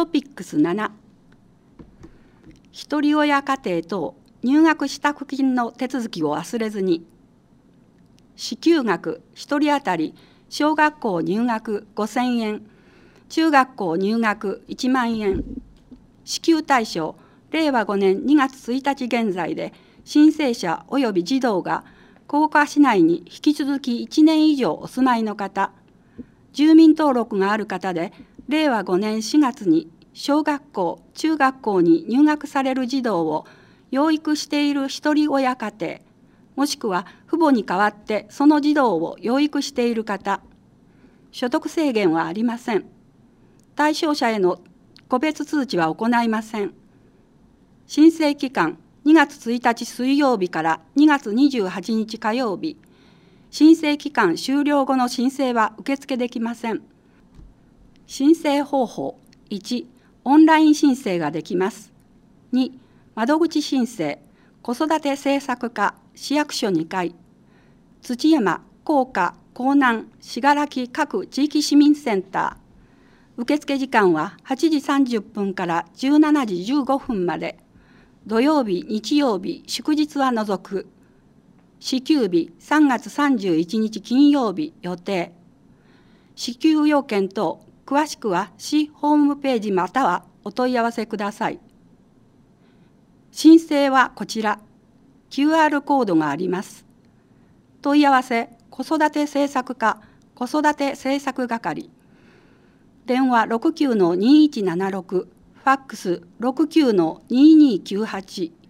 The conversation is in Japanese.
トピックス7、ひとり親家庭等入学支度金の手続きを忘れずに。支給額1人当たり小学校入学5000円、中学校入学1万円。支給対象、令和5年2月1日現在で申請者及び児童が甲賀市内に引き続き1年以上お住まいの方、住民登録がある方で令和5年4月に小学校、中学校に入学される児童を養育しているひとり親家庭、もしくは父母に代わってその児童を養育している方、所得制限はありません。対象者への個別通知は行いません。申請期間2月1日水曜日から2月28日火曜日。申請期間終了後の申請は受付できません。申請方法1、オンライン申請ができます。2、窓口申請、子育て政策課、市役所2階、土山、甲賀、江南、信楽各地域市民センター。受付時間は8時30分から17時15分まで。土曜日、日曜日、祝日は除く。支給日3月31日金曜日予定。支給要件等詳しくは市ホームページまたはお問い合わせください。申請はこちら。QR コードがあります。問い合わせ子育て政策課子育て政策係。電話69-2176、ファックス69-2298。